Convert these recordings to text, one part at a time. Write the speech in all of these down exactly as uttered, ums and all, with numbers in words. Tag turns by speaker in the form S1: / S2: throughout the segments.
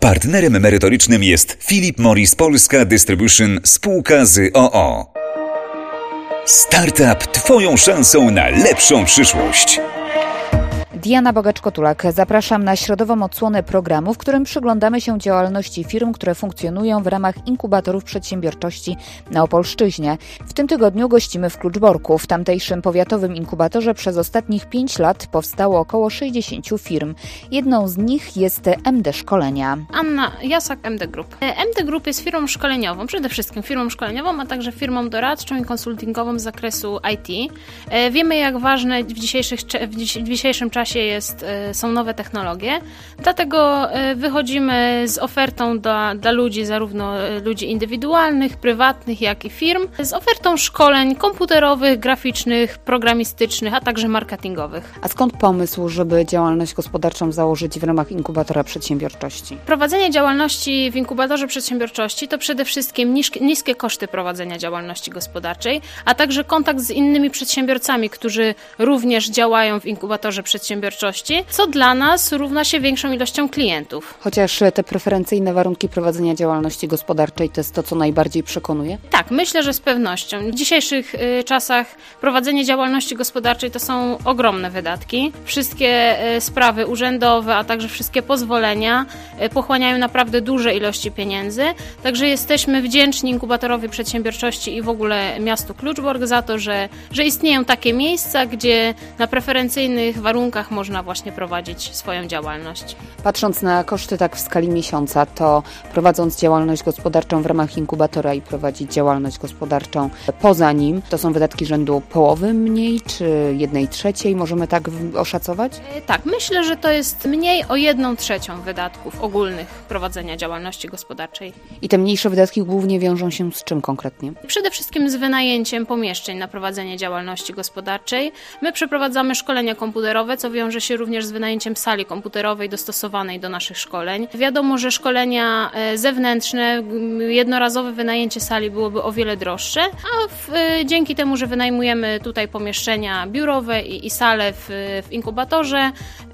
S1: Partnerem merytorycznym jest Philip Morris Polska Distribution spółka z o o. Startup Twoją szansą na lepszą przyszłość.
S2: Diana Bogacz-Kotulak. Zapraszam na środową odsłonę programu, w którym przyglądamy się działalności firm, które funkcjonują w ramach inkubatorów przedsiębiorczości na Opolszczyźnie. W tym tygodniu gościmy w Kluczborku. W tamtejszym powiatowym inkubatorze przez ostatnich pięć lat powstało około sześćdziesiąt firm. Jedną z nich jest M D Szkolenia.
S3: Anna Jasak, M D Group. M D Group jest firmą szkoleniową, przede wszystkim firmą szkoleniową, a także firmą doradczą i konsultingową z zakresu I T. Wiemy, jak ważne w, dzisiejszych, w dzisiejszym czasie Jest, są nowe technologie, dlatego wychodzimy z ofertą dla, dla ludzi, zarówno ludzi indywidualnych, prywatnych, jak i firm, z ofertą szkoleń komputerowych, graficznych, programistycznych, a także marketingowych.
S2: A skąd pomysł, żeby działalność gospodarczą założyć w ramach inkubatora przedsiębiorczości?
S3: Prowadzenie działalności w inkubatorze przedsiębiorczości to przede wszystkim niskie koszty prowadzenia działalności gospodarczej, a także kontakt z innymi przedsiębiorcami, którzy również działają w inkubatorze przedsiębiorczości, co dla nas równa się większą ilością klientów.
S2: Chociaż te preferencyjne warunki prowadzenia działalności gospodarczej to jest to, co najbardziej przekonuje?
S3: Tak, myślę, że z pewnością. W dzisiejszych y, czasach prowadzenie działalności gospodarczej to są ogromne wydatki. Wszystkie y, sprawy urzędowe, a także wszystkie pozwolenia y, pochłaniają naprawdę duże ilości pieniędzy. Także jesteśmy wdzięczni inkubatorowi przedsiębiorczości i w ogóle miastu Kluczbork za to, że, że istnieją takie miejsca, gdzie na preferencyjnych warunkach można właśnie prowadzić swoją działalność.
S2: Patrząc na koszty tak w skali miesiąca, to prowadząc działalność gospodarczą w ramach inkubatora i prowadzić działalność gospodarczą poza nim, to są wydatki rzędu połowy mniej, czy jednej trzeciej, możemy tak oszacować?
S3: Tak, myślę, że to jest mniej o jedną trzecią wydatków ogólnych prowadzenia działalności gospodarczej.
S2: I te mniejsze wydatki głównie wiążą się z czym konkretnie?
S3: Przede wszystkim z wynajęciem pomieszczeń na prowadzenie działalności gospodarczej. My przeprowadzamy szkolenia komputerowe, co wiąże się również z wynajęciem sali komputerowej dostosowanej do naszych szkoleń. Wiadomo, że szkolenia zewnętrzne, jednorazowe wynajęcie sali byłoby o wiele droższe, a w, dzięki temu, że wynajmujemy tutaj pomieszczenia biurowe i, i sale w, w inkubatorze,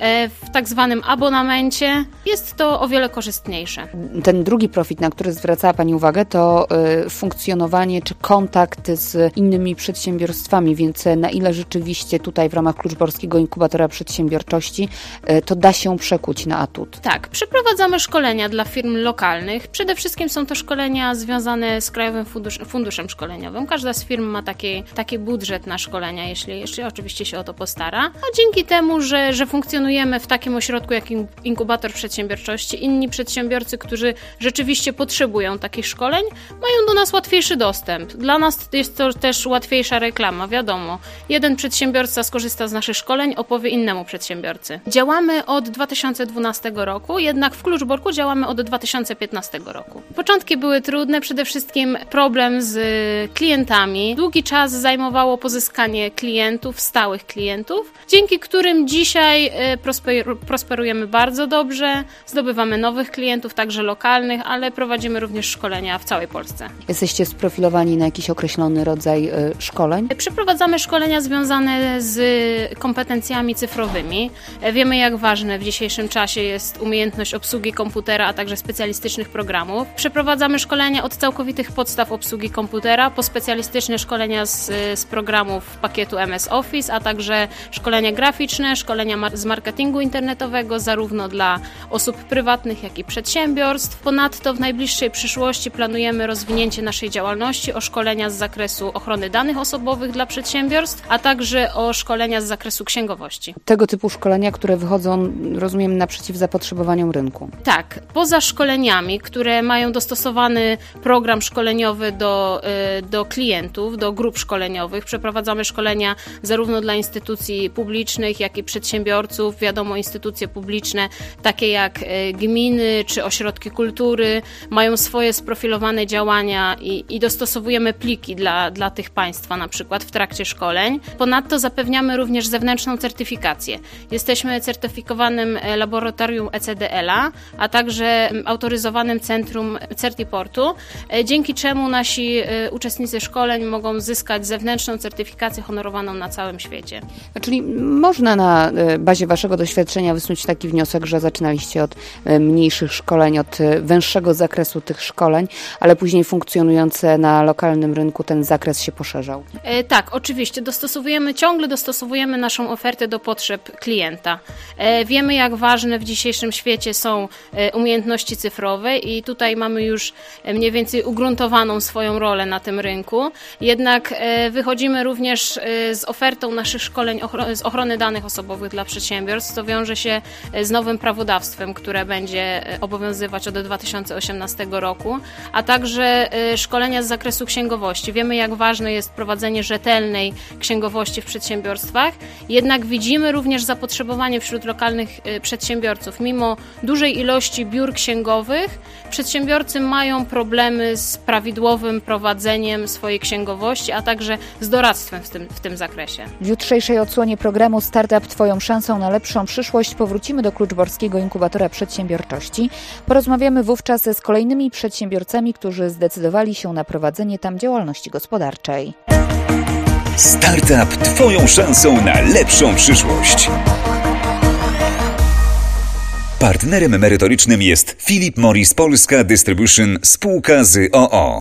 S3: w tak zwanym abonamencie, jest to o wiele korzystniejsze.
S2: Ten drugi profit, na który zwracała Pani uwagę, to y, funkcjonowanie czy kontakt z innymi przedsiębiorstwami, więc na ile rzeczywiście tutaj w ramach Kluczborskiego Inkubatora Przedsiębiorczości to da się przekuć na atut?
S3: Tak, przeprowadzamy szkolenia dla firm lokalnych. Przede wszystkim są to szkolenia związane z Krajowym Fundusz, Funduszem Szkoleniowym. Każda z firm ma taki, taki budżet na szkolenia, jeśli, jeśli oczywiście się o to postara. A dzięki temu, że, że funkcjonujemy w takim ośrodku jak Inkubator Przedsiębiorczości, inni przedsiębiorcy, którzy rzeczywiście potrzebują takich szkoleń, mają do nas łatwiejszy dostęp. Dla nas jest to też łatwiejsza reklama, wiadomo. Jeden przedsiębiorca skorzysta z naszych szkoleń, opowie innemu przedsiębiorcy. Działamy od dwa tysiące dwunastego roku, jednak w Kluczborku działamy od dwa tysiące piętnastego roku. Początki były trudne, przede wszystkim problem z klientami. Długi czas zajmowało pozyskanie klientów, stałych klientów, dzięki którym dzisiaj prosper- prosperujemy bardzo dobrze, zdobywamy nowych klientów, także lokalnych, ale prowadzimy również szkolenia w całej Polsce.
S2: Jesteście sprofilowani na jakiś określony rodzaj y, szkoleń?
S3: Przeprowadzamy szkolenia związane z kompetencjami cyfrowymi. Wiemy, jak ważne w dzisiejszym czasie jest umiejętność obsługi komputera, a także specjalistycznych programów. Przeprowadzamy szkolenia od całkowitych podstaw obsługi komputera po specjalistyczne szkolenia z, z programów pakietu M S Office, a także szkolenia graficzne, szkolenia mar- z marketingu internetowego, zarówno dla osób prywatnych, jak i przedsiębiorstw. Ponadto w najbliższej przyszłości planujemy rozwinięcie naszej działalności o szkolenia z zakresu ochrony danych osobowych dla przedsiębiorstw, a także o szkolenia z zakresu księgowości.
S2: Tego typu szkolenia, które wychodzą, rozumiem, naprzeciw zapotrzebowaniom rynku.
S3: Tak, poza szkoleniami, które mają dostosowany program szkoleniowy do, do klientów, do grup szkoleniowych, przeprowadzamy szkolenia zarówno dla instytucji publicznych, jak i przedsiębiorców. Wiadomo, instytucje publiczne, takie jak gminy czy ośrodki kultury, mają swoje sprofilowane działania i, i dostosowujemy pliki dla, dla tych państwa, na przykład w trakcie szkoleń. Ponadto zapewniamy również zewnętrzną certyfikację. certyfikacje. Jesteśmy certyfikowanym laboratorium E C D L a, a także autoryzowanym centrum Certiportu, dzięki czemu nasi uczestnicy szkoleń mogą zyskać zewnętrzną certyfikację honorowaną na całym świecie.
S2: Czyli można na bazie waszego doświadczenia wysnuć taki wniosek, że zaczynaliście od mniejszych szkoleń, od węższego zakresu tych szkoleń, ale później funkcjonujące na lokalnym rynku ten zakres się poszerzał.
S3: E, tak, oczywiście. Dostosowujemy, ciągle dostosowujemy naszą ofertę do potrzeb klienta. E, wiemy, jak ważne w dzisiejszym świecie są e, umiejętności cyfrowe i tutaj mamy już e, mniej więcej ugruntowaną swoją rolę na tym rynku. Jednak e, wychodzimy również e, z ofertą naszych szkoleń ochro- z ochrony danych osobowych dla przedsiębiorstw, co wiąże się z nowym prawodawstwem, które będzie obowiązywać od dwa tysiące osiemnastego roku, a także szkolenia z zakresu księgowości. Wiemy, jak ważne jest prowadzenie rzetelnej księgowości w przedsiębiorstwach, jednak widzimy również zapotrzebowanie wśród lokalnych przedsiębiorców. Mimo dużej ilości biur księgowych, przedsiębiorcy mają problemy z prawidłowym prowadzeniem swojej księgowości, a także z doradztwem w tym, w tym zakresie.
S2: W jutrzejszej odsłonie programu Startup Twoją szansą na lepszą przyszłość powrócimy do Kluczborskiego Inkubatora Przedsiębiorczości. Porozmawiamy wówczas z kolejnymi przedsiębiorcami, którzy zdecydowali się na prowadzenie tam działalności gospodarczej.
S1: Startup Twoją szansą na lepszą przyszłość. Partnerem merytorycznym jest Philip Morris Polska Distribution spółka z o o.